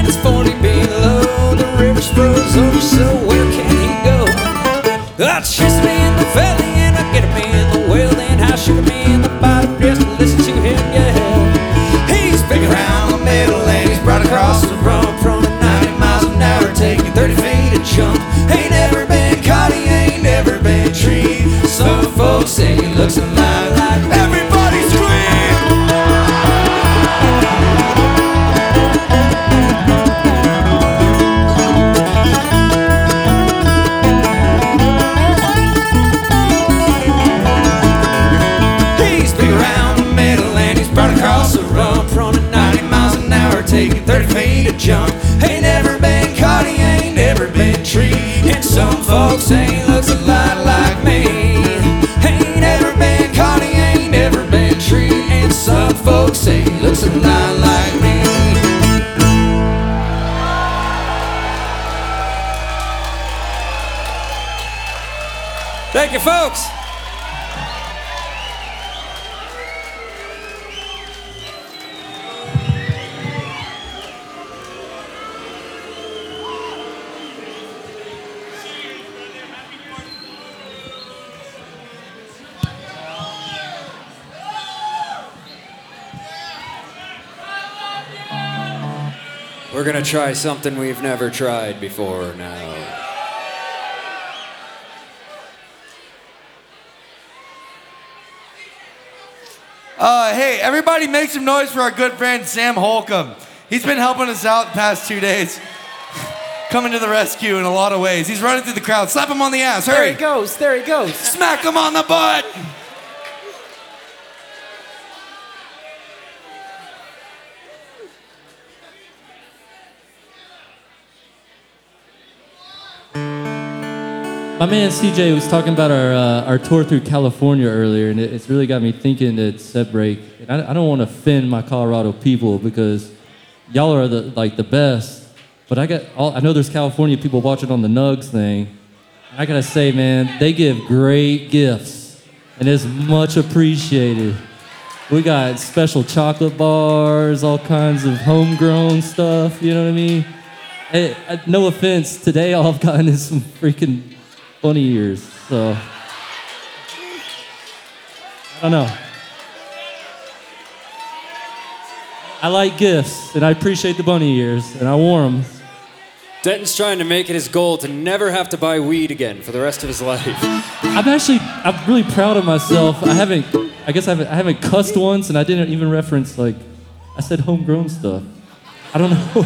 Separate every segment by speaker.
Speaker 1: It's 40 below, the river's froze over, so where can he go? I chased me in the valley and I get him in the well, then I shook him in the bottom just to listen to him yell. He's big around the middle and he's brought across the rump, running 90 miles an hour, taking 30 feet a jump. Ain't never been caught, he ain't never been treed. Some folks say he looks a lot like everybody scream. He's big around the middle and he's brought across the rump, running 90 miles an hour, taking 30 feet a jump. Ain't never been caught, he ain't never been treed. And some folks say he looks a lot like me. Some folks say he looks a lot like me. Thank you, folks. We're gonna try something we've never tried before now.
Speaker 2: Hey, everybody make some noise for our good friend Sam Holcomb. He's been helping us out the past 2 days. Coming to the rescue in a lot of ways. He's running through the crowd. Slap him on the ass, hurry.
Speaker 1: There he goes.
Speaker 2: Smack him on the butt.
Speaker 3: My man CJ was talking about our tour through California earlier, and it's really got me thinking at Set Break. And I don't want to offend my Colorado people because y'all are the best. But I know there's California people watching on the Nugs thing. I gotta say, man, they give great gifts, and it's much appreciated. We got special chocolate bars, all kinds of homegrown stuff. You know what I mean? Hey, no offense, today all I've gotten is some freaking bunny ears, so I don't know. I like gifts, and I appreciate the bunny ears, and I wore them.
Speaker 1: Denton's trying to make it his goal to never have to buy weed again for the rest of his life.
Speaker 3: I'm really proud of myself. I haven't cussed once, and I didn't even reference, I said homegrown stuff. I don't know.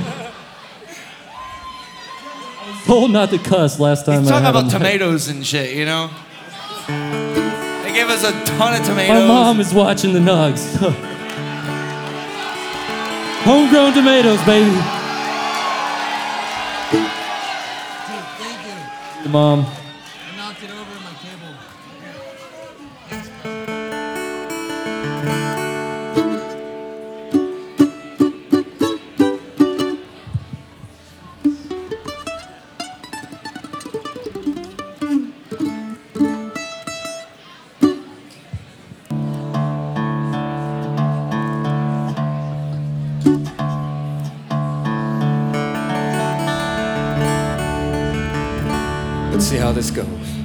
Speaker 3: Told not to cuss last time.
Speaker 2: He's talking about tomatoes and shit, you know? They gave us a ton of tomatoes.
Speaker 3: My mom is watching the Nugs. Homegrown tomatoes, baby.
Speaker 4: Dude, thank you.
Speaker 3: Your mom.
Speaker 4: I knocked it over on my table.
Speaker 1: Let's see how this goes.